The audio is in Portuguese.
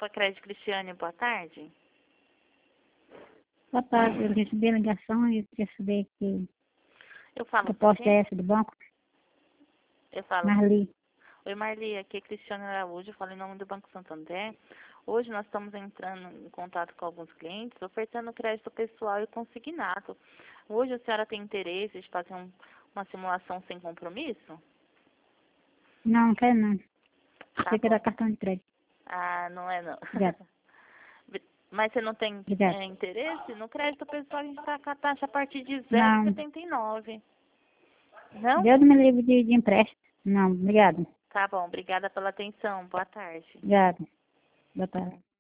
Grupo Crédito Cristiane, boa tarde. Boa tarde, eu recebi a ligação e eu queria saber que Eu falo com proposta é quem? essa do banco. Eu falo com... Marli. Oi, Marli, aqui é Cristiane Araújo, eu falo em nome do Banco Santander. Hoje nós estamos entrando em contato com alguns clientes, ofertando crédito pessoal e consignado. Hoje a senhora tem interesse de fazer uma simulação sem compromisso? Não, não quero não. Tá Você quer bom. dar cartão de crédito. Ah, não é não. Obrigada. Mas você não tem Obrigada. interesse? No crédito pessoal a gente está com a taxa a partir de Não. 0,79. Não? Deus me livre de empréstimo. Não, obrigado. Tá bom, obrigada pela atenção. Boa tarde. Obrigado. Boa tarde.